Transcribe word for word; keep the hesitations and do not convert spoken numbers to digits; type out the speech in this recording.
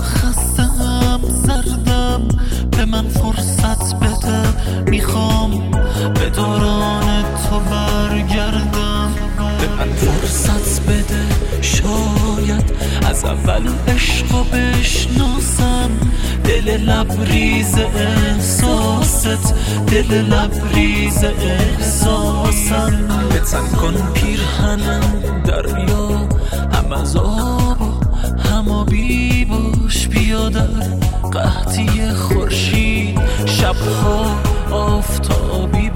خستم زردم، به من فرصت بده، میخوام به دوران تو برگردم. به من فرصت بده، شاید از اول عشقو بشناسم. دل لبریز احساست، دل لبریز احساسم. بتن کن پیرهنم دریا، هم از آب و هم آبی باش. بیا در قحطی خورشید، شبها آفتابی